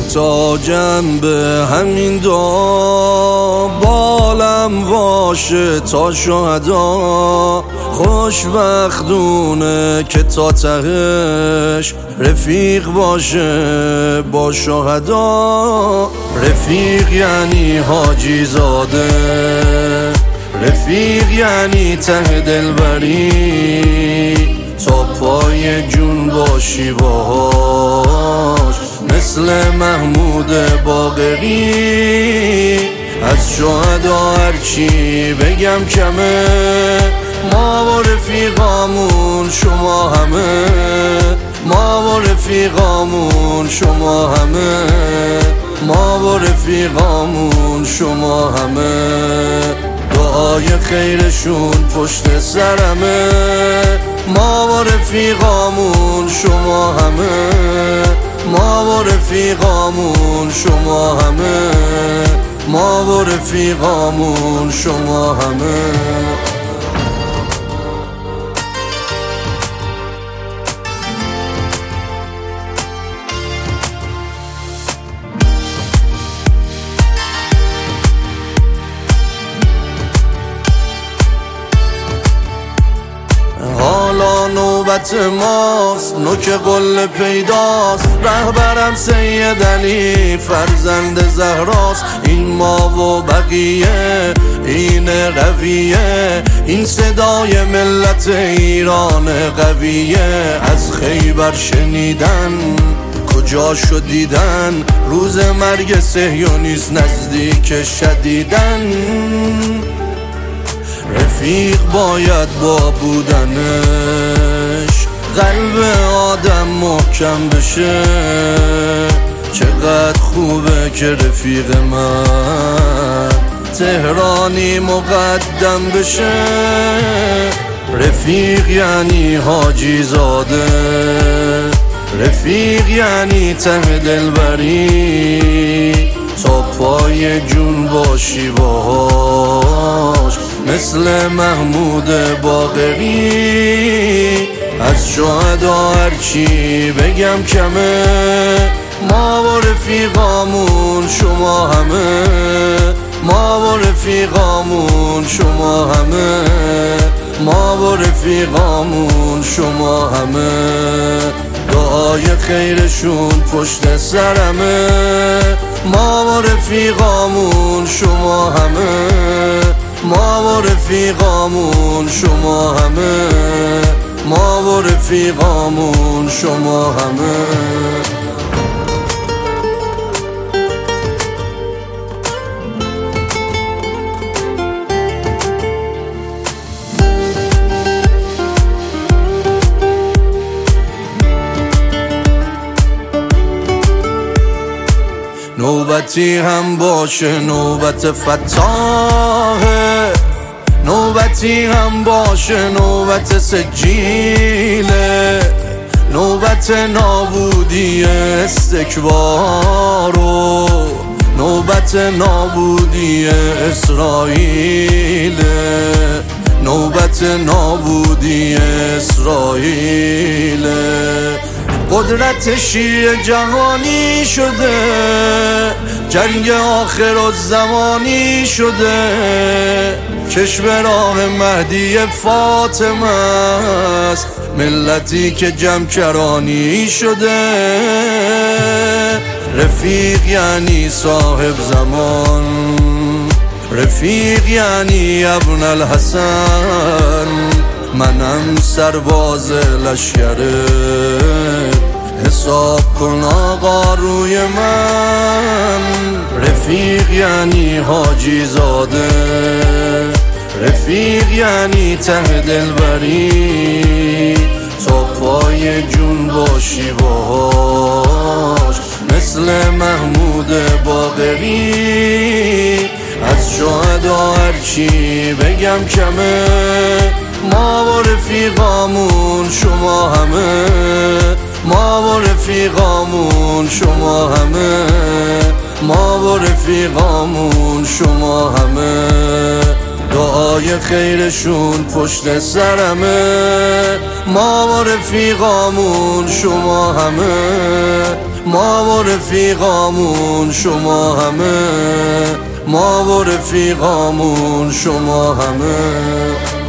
محتاجم به همین دعا، بالم واشه تا شهدا. خوشبختونه که تا تهش رفیق باشه با شهدا. رفیق یعنی حاجی زاده، رفیق یعنی ته دلبری، تا پای جون باشی باهاش مثل محمود باقری. از شهدا هرچی بگم کمه، ما و رفیقامون شما همه، ما و رفیقامون شما همه، ما و رفیقامون شما همه. دعای خیرشون پشت سرمه، ما و رفیقامون شما همه، ما و رفیقامون شما همه، ما و رفیقامون شما همه. حالا نوبت ماست، نوک قله پیداست. رهبرم سید علی فرزند زهراست. این ما و بقیه این رویه، این صدای ملت ایران قویه. از خیبر شنیدن کجا شدیدن، روز مرگ صهیونیست نزدیک شدیدن. رفیق باید با بودنش قلب آدم محکم بشه. چقدر خوبه که رفیق من تهرانی مقدم بشه. رفیق یعنی حاجی زاده، رفیق یعنی ته دلبری، تا پای جون باشی باهاش مثل محمود باقری. از شهدا هرچی بگم کمه، ما و رفیقامون شما همه، ما و رفیقامون شما همه، ما و رفیقامون شما همه. دعای خیرشون پشت سرمه، ما و رفیقامون شما همه، ما و رفیقامون شما همه، ما و رفیقامون شما همه. نوبتی هم باشه نوبت فتاحه، نوبتی هم باشه نوبت سجیله. نوبت نابودی استکبارو، نوبت نابودی اسرائیل، نوبت نابودی اسرائیل. قدرت شیعه جهانی شده، جنگ آخر الزمانی شده. چشم راه مهدی فاطمه است، ملتی که جمع کرانی شده. رفیق یعنی صاحب زمان، رفیق یعنی ابن الحسن. منم سرباز لشکره، حساب کن آقا روی من. رفیق یعنی حاجی زاده، رفیق یعنی ته دلبری، تا پای جون باشی باهاش مثل محمود باقری. از شهدا هرچی بگم کمه، ما و رفیقامون شما همه، ما و رفیقامون شما همه، ما و رفیقامون شما همه. دعای خیرشون پشت سرمه، ما و رفیقامون شما همه، ما و رفیقامون شما همه، ما و رفیقامون شما همه.